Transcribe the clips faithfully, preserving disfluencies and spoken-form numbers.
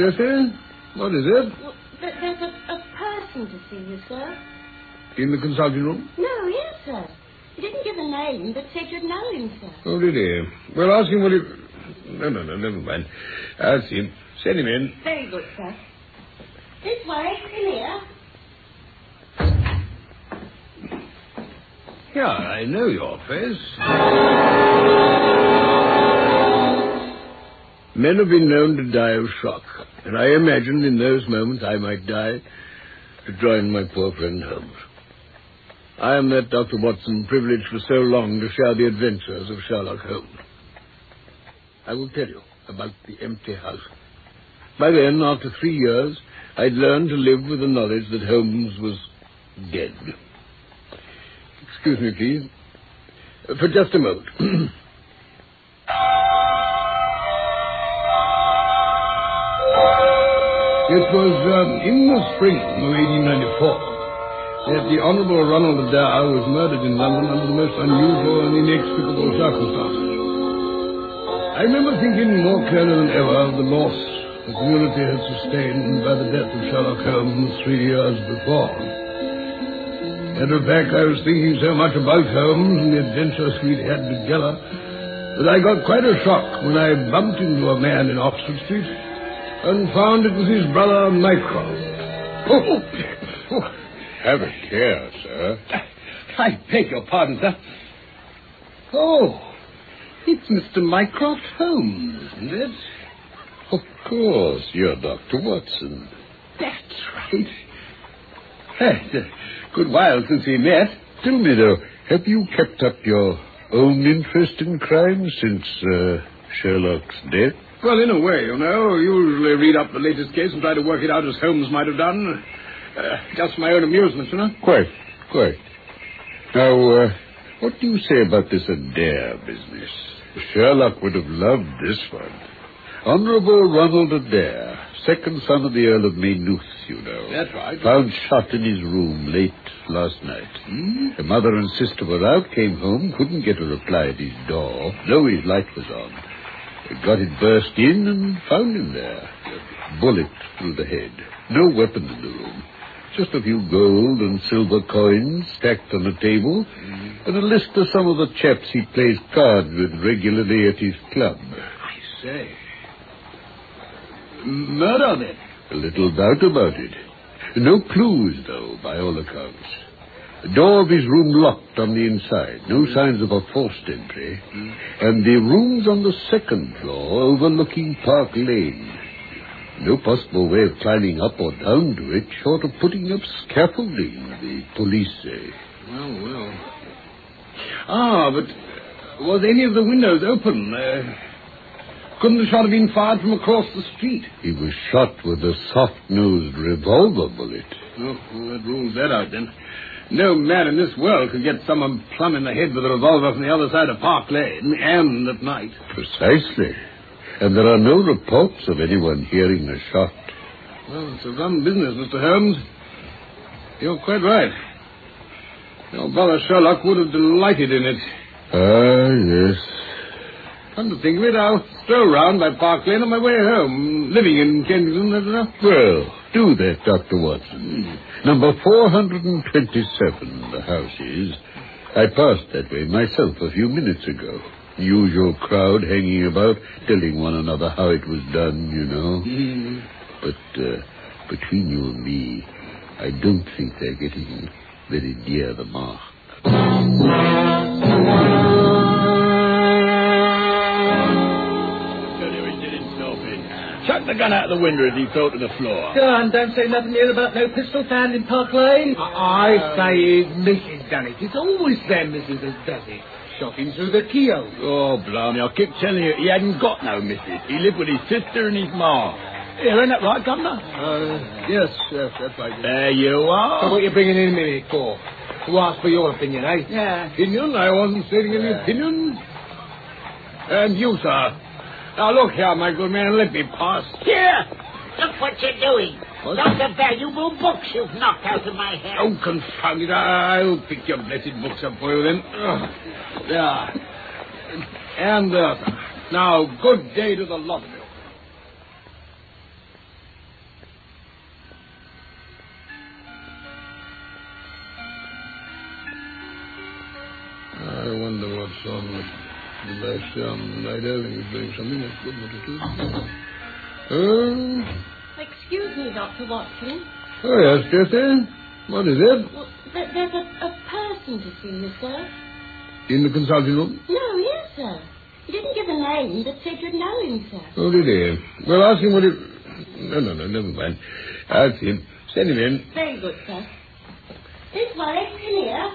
Jessie? What is it? Well, th- there's a, a person to see you, sir. In the consulting room? No, yes, sir. He didn't give a name, but said you'd know him, sir. Oh, did he? Well, ask him what he... No, no, no, never mind. I'll see him. Send him in. Very good, sir. This way, in here. Yeah, I know your face. Men have been known to die of shock, and I imagined in those moments I might die to join my poor friend Holmes. I am that Doctor Watson, privileged for so long to share the adventures of Sherlock Holmes. I will tell you about the empty house. By then, after three years, I'd learned to live with the knowledge that Holmes was dead. Excuse me, please. Uh, for just a moment. It was um, in the spring of eighteen ninety-four that the Honourable Ronald Adair was murdered in London under the most unusual and inexplicable circumstances. I remember thinking more clearly than ever of the loss the community had sustained by the death of Sherlock Holmes three years before. Matter of fact, I was thinking so much about Holmes and the adventures we'd had together that I got quite a shock when I bumped into a man in Oxford Street and found it was his brother Mycroft. Oh, oh, have a care, sir. I beg your pardon, sir. Oh, it's Mister Mycroft Holmes, isn't it? Of course, you're Doctor Watson. That's right. It's a good while since we met. Tell me, though, have you kept up your own interest in crime since uh, Sherlock's death? Well, in a way, you know. Usually read up the latest case and try to work it out as Holmes might have done. Uh, just for my own amusement, you know. Quite, quite. Now, uh, what do you say about this Adair business? Sherlock would have loved this one. Honourable Ronald Adair, second son of the Earl of Maynooth, you know. That's right. Found shot in his room late last night. Hmm? The mother and sister were out, came home, couldn't get a reply at his door, though his light was on. They got it burst in and found him there. Bullet through the head. No weapon in the room. Just a few gold and silver coins stacked on the table, mm. and a list of some of the chaps he plays cards with regularly at his club. I say. Murder, then? A little doubt about it. No clues, though, by all accounts. The door of his room locked on the inside. No signs of a forced entry. Mm. And the room's on the second floor, overlooking Park Lane. No possible way of climbing up or down to it, short of putting up scaffolding, the police say. Well, well. Ah, but was any of the windows open? Uh, couldn't the shot have been fired from across the street? He was shot with a soft-nosed revolver bullet. Oh, well, that rules that out, then. No man in this world could get someone plumb in the head with a revolver from the other side of Park Lane, and at night. Precisely. And there are no reports of anyone hearing a shot. Well, it's a rum business, Mister Holmes. You're quite right. Your brother Sherlock would have delighted in it. Ah, yes. Come to think of it, I'll stroll round by Park Lane on my way home. Living in Kensington, that's enough. Well, do that, Doctor Watson. Mm. Number four hundred twenty-seven, the house is. I passed that way myself a few minutes ago. Usual crowd hanging about, telling one another how it was done, you know. Mm. But uh, between you and me, I don't think they're getting very near the mark. Chuck the gun out of the window as he fell to the floor. Go on, don't say nothing here about no pistol found in Park Lane. I, I say it's Missus done it. It's always them Missus that does it. Shot him through the keyhole. Oh, blimey, I keep telling you, he hadn't got no missus. He lived with his sister and his ma. Here, ain't that right, Governor? Uh, yes, yes, that's right. There you are. So what you bringing him in here for? Who asked for your opinion, eh? Yeah. Opinion? I wasn't stating any opinion. And you, sir. Now, look here, my good man, let me pass. Here! Look what you're doing. What? Those are valuable books you've knocked out of my hand. Oh, confound it. I'll pick your blessed books up for you then. Uh, there. And, uh, now, good day to the lot of you. on the last um, night Irving was doing something. That's good, what it is. Um, Excuse me, Doctor Watson. oh, yes, Jesse. What is it? Well, there, there's a, a person to see you, sir. In the consulting room? No, yes, sir. He didn't give a name, but said you'd know him, sir. Oh, did he? Well, ask him what it... No, no, no, never mind. I'll see him. Send him in. Very good, sir. This way, come here.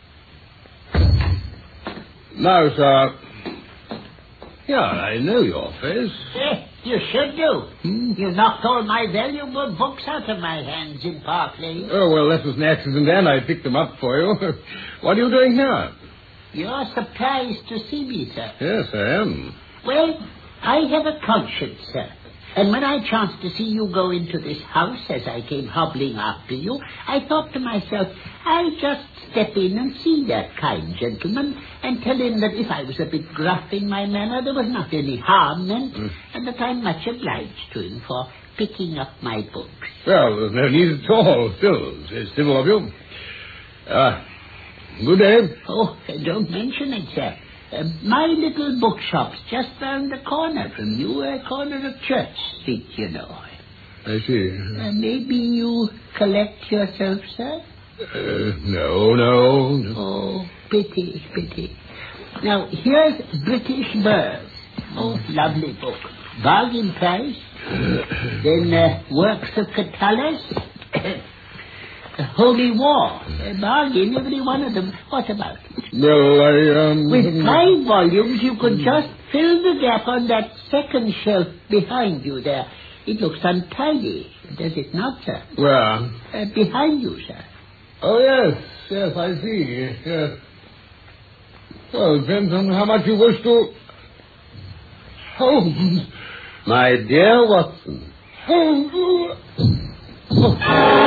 Now, sir. Yeah, I know your face. Eh, you should do. Hmm? You knocked all my valuable books out of my hands in Park Lane. Oh, well, that was an accident, and I picked them up for you. What are you doing here? You're surprised to see me, sir. Yes, I am. Well, I have a conscience, sir. And when I chanced to see you go into this house as I came hobbling after you, I thought to myself, I'll just step in and see that kind gentleman and tell him that if I was a bit gruff in my manner, there was not any harm meant, mm. and that I'm much obliged to him for picking up my books. Well, there's no need at all. Still, it's very civil of you. Ah, uh, good day. Oh, don't mention it, sir. Uh, my little bookshop's just round the corner from you, a uh, corner of Church Street, you know. I see. Uh, maybe you collect yourself, sir? Uh, no, no, no. Oh, pity, pity. Now, here's British Birds. Oh, lovely book. Bargain price. Then uh, Works of Catullus. The Holy War. A bargain, every one of them. What about it? Well, I, um... With five volumes, you could just fill the gap on that second shelf behind you there. It looks untidy, does it not, sir? Where? Uh, behind you, sir. Oh, yes. Yes, I see. Yes. Well, it depends on how much you wish to... Holmes. My dear Watson. Holmes. Oh.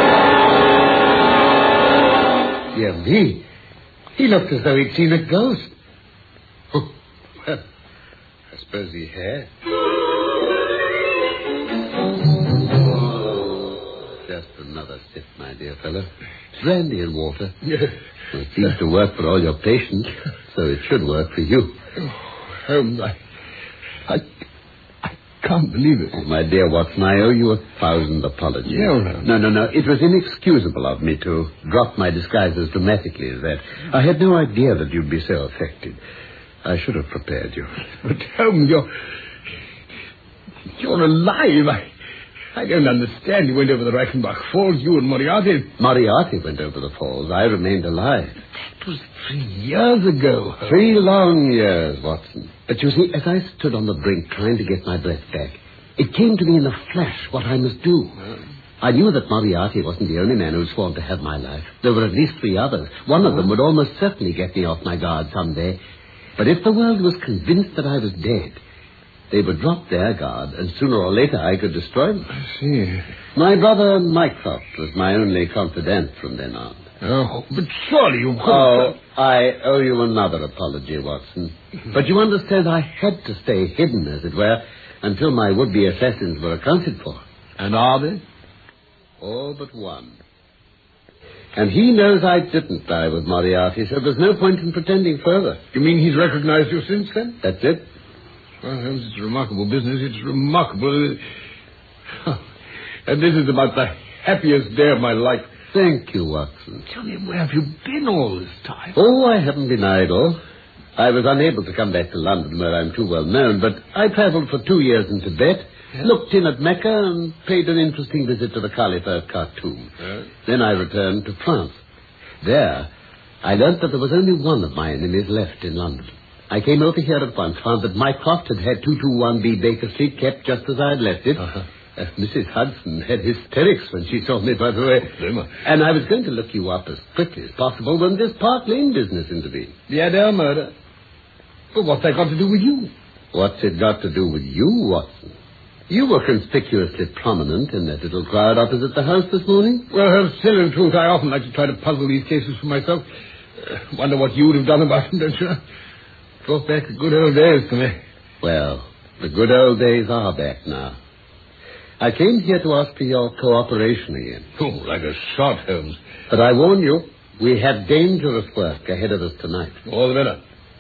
Dear me. He looked as though he'd seen a ghost. Oh, well, I suppose he had. Just another sip, my dear fellow. Brandy and water. Yes. Well, it seems to work for all your patients, so it should work for you. Oh, Holmes, I... I... I can't believe it. Oh, my dear Watson, I owe you a thousand apologies. No, no. No, no, no. It was inexcusable of me to drop my disguise as dramatically as that. I had no idea that you'd be so affected. I should have prepared you. But, Holmes, you're... You're alive. I... I don't understand. You went over the Reichenbach Falls, you and Moriarty. Moriarty went over the falls. I remained alive. That was three years ago. Holmes. Three long years, Watson. But you see, as I stood on the brink trying to get my breath back, it came to me in a flash what I must do. Oh. I knew that Moriarty wasn't the only man who sworn to have my life. There were at least three others. One of them would almost certainly get me off my guard someday. But if the world was convinced that I was dead, they would drop their guard, and sooner or later I could destroy them. I see. My brother Mycroft was my only confidant from then on. Oh, but surely you couldn't... Oh, I owe you another apology, Watson. But you understand I had to stay hidden, as it were, until my would-be assassins were accounted for. And are they? All but one. And he knows I didn't die with Moriarty, so there's no point in pretending further. You mean he's recognized you since then? That's it. Well, Holmes, it's a remarkable business. It's remarkable. And this is about the happiest day of my life. Thank you, Watson. Tell me, where have you been all this time? Oh, I haven't been idle. I was unable to come back to London, where I'm too well known, but I travelled for two years in Tibet, yeah. looked in at Mecca, and paid an interesting visit to the Caliph of Khartoum. Yeah. Then I returned to France. There, I learnt that there was only one of my enemies left in London. I came over here at once, found that Mycroft had had two twenty-one B Baker Street kept just as I had left it. Uh-huh. Uh, Missus Hudson had hysterics when she saw me, by the way. Oh, and I was going to look you up as quickly as possible when this Park Lane business intervened. The Adair murder? But what's that got to do with you? What's it got to do with you, Watson? You were conspicuously prominent in that little crowd opposite the house this morning. Well, still, in truth, I often like to try to puzzle these cases for myself. Uh, wonder what you would have done about them, don't you? Brought back the good old days to me. Well, the good old days are back now. I came here to ask for your cooperation again. Oh, like a shot, Holmes. But I warn you, we have dangerous work ahead of us tonight. All the better.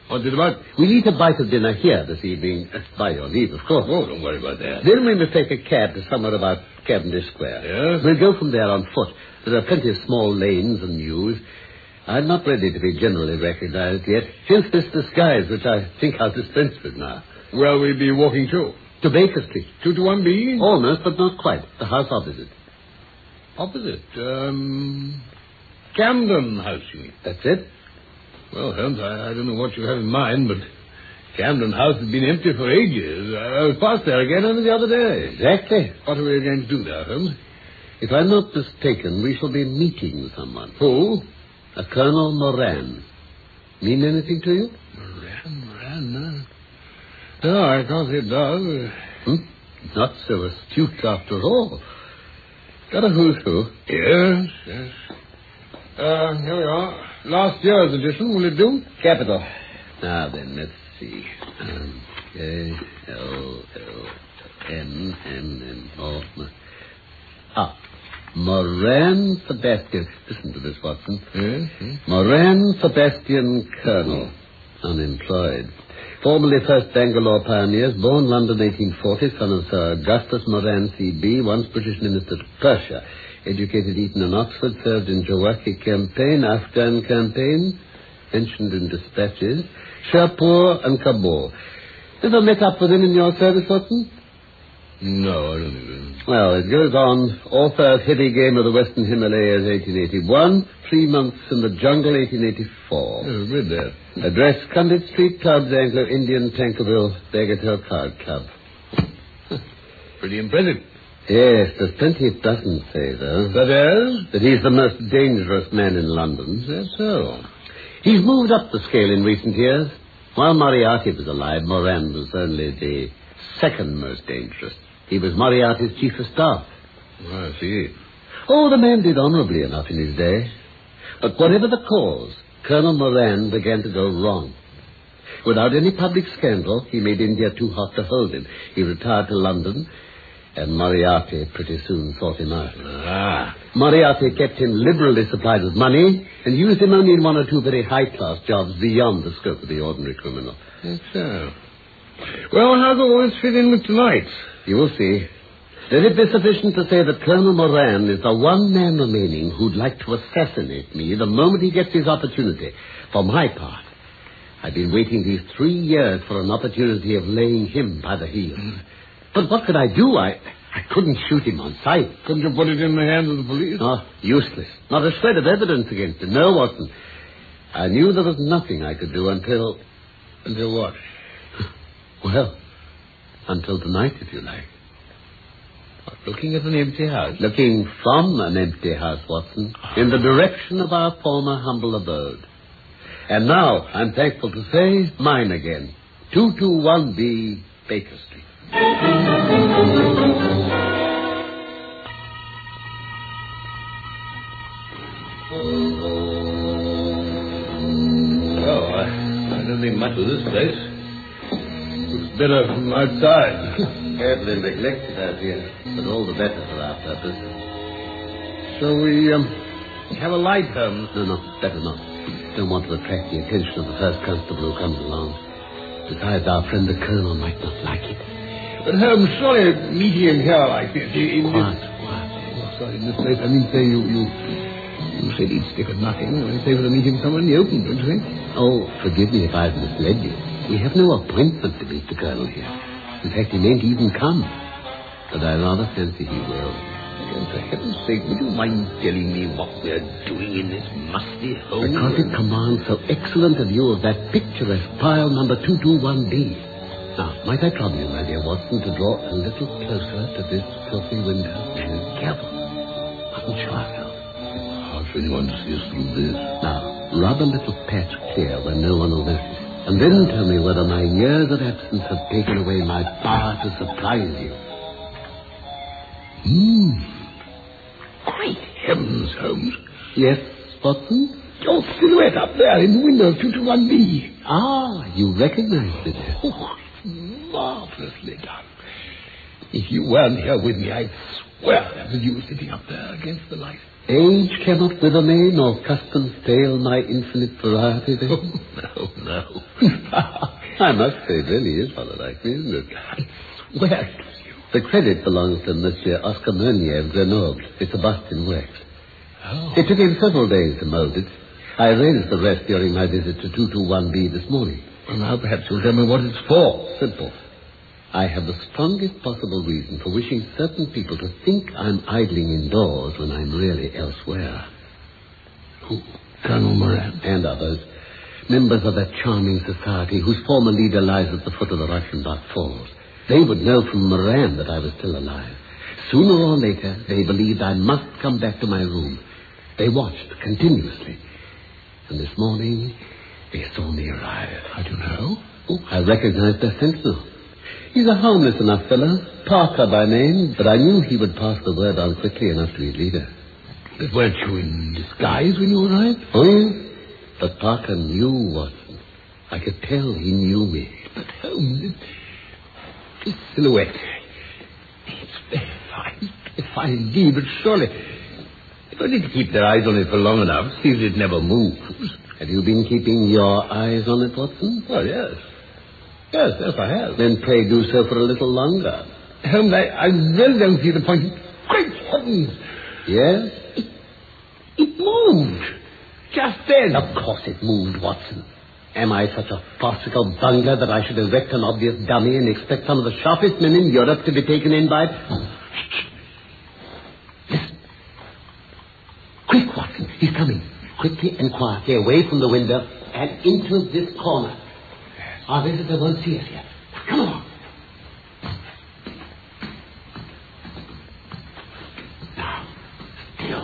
What's it about? We'll eat a bite of dinner here this evening, uh, by your leave, of course. Oh, don't worry about that. Then we must take a cab to somewhere about Cavendish Square. Yes? We'll go from there on foot. There are plenty of small lanes and mews. I'm not ready to be generally recognized yet, hence this disguise, which I think I'll dispense with now. Where will we be walking to? To Baker Street. Two to one B? Almost, but not quite. The house opposite. Opposite? Um, Camden House, you mean? That's it. Well, Holmes, I, I don't know what you have in mind, but Camden House has been empty for ages. I, I was past there again only the other day. Exactly. What are we going to do there, Holmes? If I'm not mistaken, we shall be meeting someone. Who? A Colonel Moran. Mean anything to you? Moran, Moran, no. No, I can't say it does. Hmm? Not so astute after all. Got a who's who? Yes, yes. Uh, here we are. Last year's edition, will it do? Capital. Now then, let's see. Um, A, L, L, N, N, N, O. Ah, Moran Sebastian. Listen to this, Watson. Yes, yes. Moran Sebastian Colonel. Unemployed. Formerly first Bangalore pioneers, born London eighteen forty, son of Sir Augustus Moran C B, once British Minister to Persia. Educated Eton and Oxford, served in Jawaki campaign, Afghan campaign, mentioned in dispatches, Shahpur and Kabul. Ever met up with him in your service, Watson? No, I don't think so. Well, it goes on. Author of Heavy Game of the Western Himalayas, eighteen eighty-one. Three Months in the Jungle, eighteen eighty-four. Yeah, I've read that. Address, Condit Street Clubs, Anglo-Indian, Tankerville, Bagatelle Card Club. Pretty impressive. Yes, there's plenty it doesn't say, though. That is? That he's the most dangerous man in London. That's so. He's moved up the scale in recent years. While Moriarty was alive, Moran was only the second most dangerous. He was Moriarty's chief of staff. Oh, I see. Oh, the man did honorably enough in his day. But whatever the cause, Colonel Moran began to go wrong. Without any public scandal, he made India too hot to hold him. He retired to London, and Moriarty pretty soon sought him out. Ah. Moriarty kept him liberally supplied with money and used him only in one or two very high-class jobs beyond the scope of the ordinary criminal. That's so. Well, how do all this fit in with tonight? You will see. Let it be sufficient to say that Colonel Moran is the one man remaining who'd like to assassinate me the moment he gets his opportunity. For my part, I've been waiting these three years for an opportunity of laying him by the heels. Mm. But what could I do? I, I couldn't shoot him on sight. Couldn't you put it in the hands of the police? Oh, useless. Not a shred of evidence against him. No, Watson. I knew there was nothing I could do until... Until what? Well, until tonight, if you like. What, looking at an empty house? Looking from an empty house, Watson, in the direction of our former humble abode. And now, I'm thankful to say, mine again. two two one B, Baker Street. Oh, I, I don't think much of this place. Looks better from outside. Carefully neglected out here, but all the better for our purpose. So we um, have a light, Holmes? No, no, better not. Don't want to attract the attention of the first constable who comes along. Besides, our friend the colonel might not like it. But Holmes, sorry meeting him here like this. In What? this... What? Oh, sorry, in this place. I mean, say you, you, you said he'd stick at nothing. I'd say for to meet him somewhere in the open, don't you think? Oh, forgive me if I've misled you. We have no appointment to meet the colonel here. In fact, he mayn't even come. But I rather fancy he will. And for heaven's sake, would you mind telling me what we're doing in this musty hole? Because it commands so excellent a view of that picturesque pile number two two one B. Now, might I trouble you, my dear Watson, to draw a little closer to this filthy window? Careful. Mustn't show ourselves. Hard for anyone to see us through this. Now, rub a little patch clear where no one will notice. And then tell me whether my years of absence have taken away my power to surprise you. Hmm. Great heavens, Holmes. Yes, Watson? Your silhouette up there in the window of two two one B. Ah, you recognize it. Oh, it's marvelously done. If you weren't here with me, I'd swear that was you sitting up there against the light. Age cannot wither me, nor custom fail my infinite variety, then? Oh, no, no. I must say, it really is rather like me, isn't it? I swear it was you. The credit belongs to Monsieur Oscar Meunier of Grenoble. It's a bust in wax. Oh. It took him several days to mold it. I arranged the rest during my visit to two twenty-one B this morning. Well, now perhaps you'll tell me what it's for. Simple. I have the strongest possible reason for wishing certain people to think I'm idling indoors when I'm really elsewhere. Who? Colonel Moran? And others. Members of that charming society whose former leader lies at the foot of the Reichenbach Falls. They would know from Moran that I was still alive. Sooner or later, they believed I must come back to my room. They watched continuously. And this morning, they saw me arrive. How do you know? Oh, I recognized their sentinel. He's a harmless enough fellow, Parker by name, but I knew he would pass the word on quickly enough to his leader. But weren't you in disguise when you arrived? Oh, yes. But Parker knew Watson. I could tell he knew me. But Holmes, this silhouette, it's very fine. It's fine indeed, but surely they need to keep their eyes on it for long enough, see that it never moves. Have you been keeping your eyes on it, Watson? Well, yes. Yes, yes, I have. Then pray do so for a little longer. Holmes, I, I really don't see the point. Great heavens! Yes? It, it moved. Just then. Of course it moved, Watson. Am I such a farcical bungler that I should erect an obvious dummy and expect some of the sharpest men in Europe to be taken in by it? Listen. Quick, Watson. He's coming. Quickly and quietly away from the window and into this corner. Our visitor won't see us yet. Now, come along. Now, still.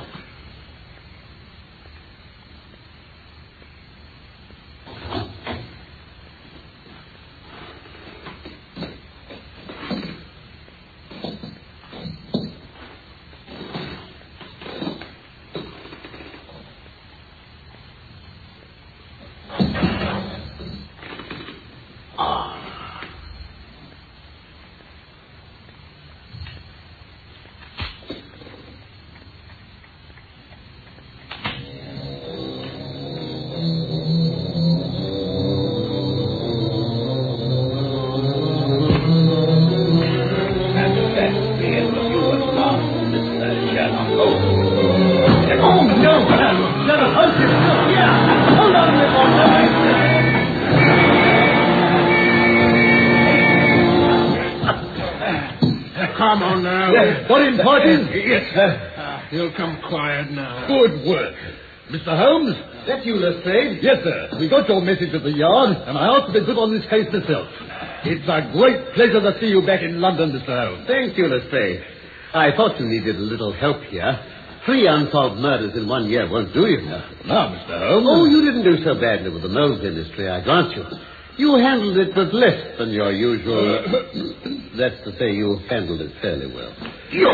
Come on now. Yes. What important? Yes, sir. Uh, he'll come quiet now. Good work. Mister Holmes? That you, Lestrade? Yes, sir. We got your message at the yard, and I asked to be put on this case myself. It's a great pleasure to see you back in London, Mister Holmes. Thank you, Lestrade. I thought you needed a little help here. Three unsolved murders in one year won't do you. Now, Mister Holmes. Oh, you didn't do so badly with the nose industry, I grant you. You handled it with less than your usual... That's to say, you handled it fairly well. You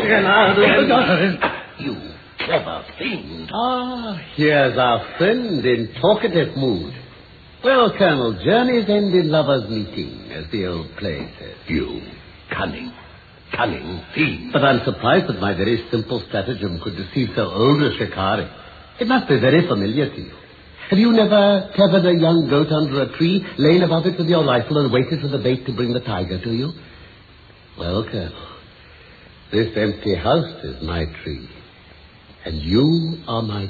can You clever fiend. Ah, here's our friend in talkative mood. Well, Colonel, journeys end in lovers' meeting, as the old play says. You cunning, cunning fiend. But I'm surprised that my very simple stratagem could deceive so old a shikari. It must be very familiar to you. Have you never tethered a young goat under a tree, lain above it with your rifle, and waited for the bait to bring the tiger to you? Well, Colonel, this empty house is my tree, and you are my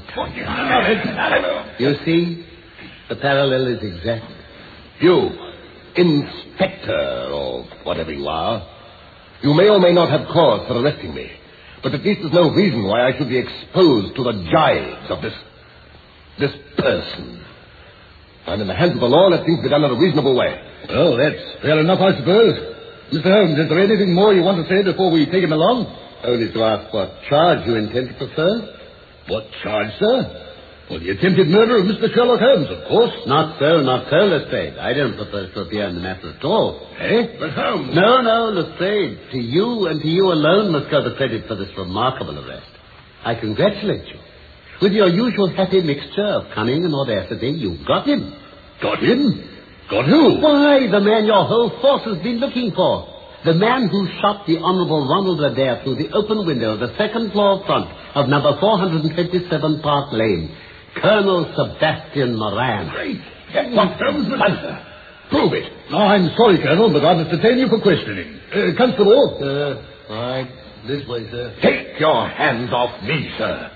tiger. You see, the parallel is exact. You, inspector, or whatever you are, you may or may not have cause for arresting me, but at least there's no reason why I should be exposed to the gibes of this... this person. I'm in the hands of the law. Let things be done in a reasonable way. Well, that's fair enough, I suppose. Mister Holmes, is there anything more you want to say before we take him along? Only to ask what charge you intend to prefer. What charge, sir? Well, the attempted murder of Mister Sherlock Holmes, of course. Not so, not so, Lestrade. I don't propose to appear in the matter at all. Eh? But Holmes... No, no, Lestrade. To you and to you alone must go the credit for this remarkable arrest. I congratulate you. With your usual happy mixture of cunning and audacity, you've got him. Got him? Got who? Why, the man your whole force has been looking for. The man who shot the Honorable Ronald Adair through the open window of the second floor front of number four hundred twenty-seven Park Lane. Colonel Sebastian Moran. Great. What terms the matter? Prove it. Oh, I'm sorry, Colonel, but I must detain you for questioning. Uh, Constable? Uh, right. This way, sir. Take your hands off me, sir.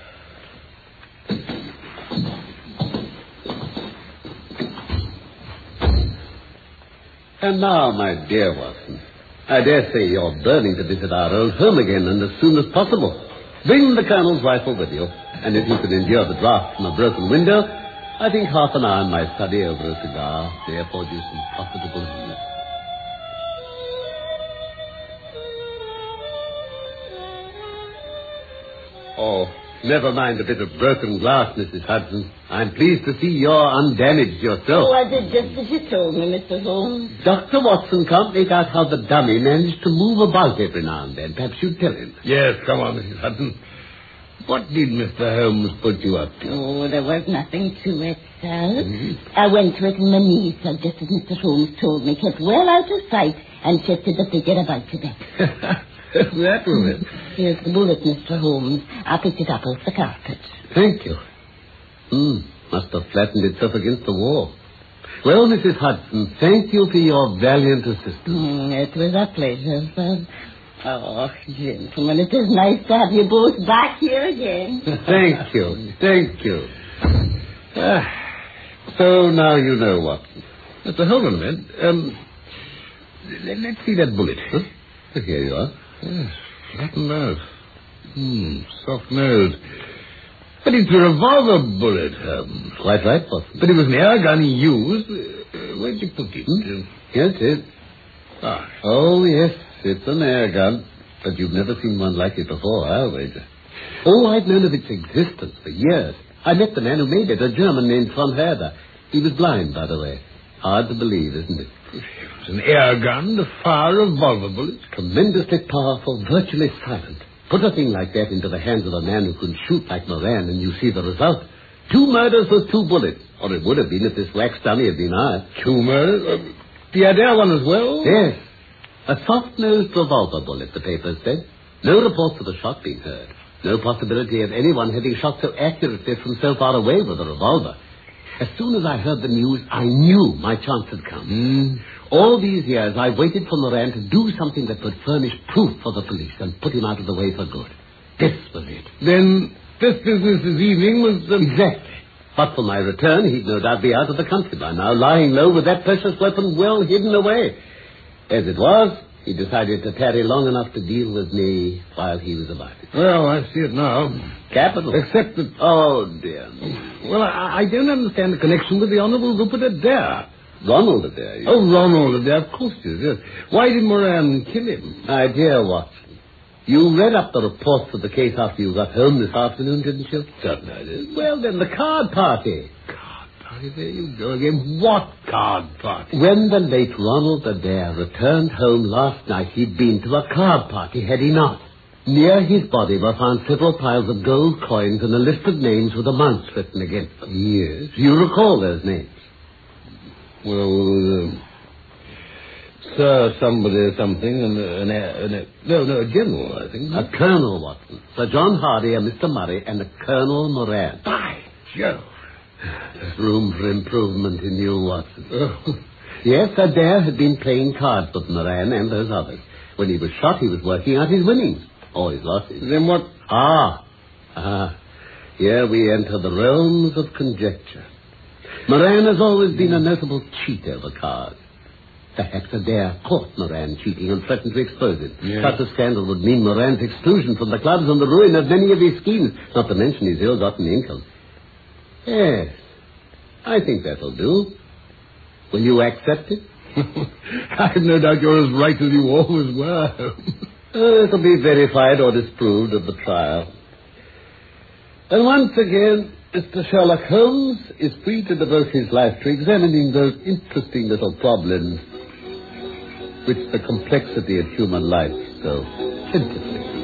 And now, my dear Watson, I dare say you're burning to visit our old home again, and as soon as possible. Bring the Colonel's rifle with you, and if you can endure the draft from a broken window, I think half an hour in my study over a cigar may afford you some profitable relief. Oh, never mind a bit of broken glass, Missus Hudson. I'm pleased to see you're undamaged yourself. Oh, I did just as you told me, Mister Holmes. Doctor Watson can't make out how the dummy managed to move about every now and then. Perhaps you'd tell him. Yes, come on, Missus Hudson. What did Mister Holmes put you up to? Oh, there was nothing to it, sir. Mm-hmm. I went to it in Manisa, just as Mister Holmes told me, kept well out of sight, and shifted the figure about to death. That was it. Here's the bullet, Mister Holmes. I picked it up off the carpet. Thank you. Hmm, must have flattened itself against the wall. Well, Missus Hudson, thank you for your valiant assistance. Mm, it was a pleasure, sir. Oh, gentlemen, it is nice to have you both back here again. Thank you. Thank you. Ah, so now you know, Watson. Mister Hold on a minute. Um, let, let's see that bullet. Huh? Here you are. Yes, flattened out. Hmm, soft nose. But it's a revolver bullet, Holmes. Quite right, Watson. But it was an air gun he used. Uh, where'd you put it? Hmm? Yes, it. Ah. Oh, yes, it's an air gun. But you've never seen one like it before, I'll wager. Oh, I've known of its existence for years. I met the man who made it, a German named von Herder. He was blind, by the way. Hard to believe, isn't it? It's an air gun to fire revolver bullets. Tremendously powerful, virtually silent. Put a thing like that into the hands of a man who can shoot like Moran, and you see the result. Two murders with two bullets. Or it would have been if this wax dummy had been ours. Two murders? Uh, the Adair one as well? Yes. A soft-nosed revolver bullet, the papers said. No reports of a shot being heard. No possibility of anyone having shot so accurately from so far away with a revolver. As soon as I heard the news, I knew my chance had come. Mm. All these years, I waited for Moran to do something that would furnish proof for the police and put him out of the way for good. This was it. Then this business this evening was... Um... Exactly. But for my return, he'd no doubt be out of the country by now, lying low with that precious weapon well hidden away. As it was, he decided to tarry long enough to deal with me while he was about it. Well, I see it now. Capital. Except that... Oh, dear. Well, I, I don't understand the connection with the Honorable Rupert Adair. Ronald Adair. You Oh, Ronald Adair, of course it is. Why did Moran kill him? My dear Watson, you read up the reports of the case after you got home this afternoon, didn't you? Certainly I did. Well, then, the card party. Card party, there you go again. What card party? When the late Ronald Adair returned home last night, he'd been to a card party, had he not? Near his body were found several piles of gold coins and a list of names with amounts written against them. Yes. Do you recall those names? Well, uh, Sir somebody something, and uh, an, an, an, no, no, a general, I think. A Colonel Watson, Sir John Hardy, a Mister Murray, and a Colonel Moran. By Jove. There's room for improvement in you, Watson. Oh. Yes, Adair had been playing cards with Moran and those others. When he was shot, he was working out his winnings. Or his losses. Then what? Ah. Ah. Here we enter the realms of conjecture. Moran has always been a notable cheat over cards. Perhaps Adair caught Moran cheating and threatened to expose it. Yes. Such a scandal would mean Moran's exclusion from the clubs and the ruin of many of his schemes, not to mention his ill-gotten income. Yes, I think that'll do. Will you accept it? I've no doubt you're as right as you always were. Oh, it'll be verified or disproved at the trial. And once again, Mister Sherlock Holmes is free to devote his life to examining those interesting little problems which the complexity of human life so plentifully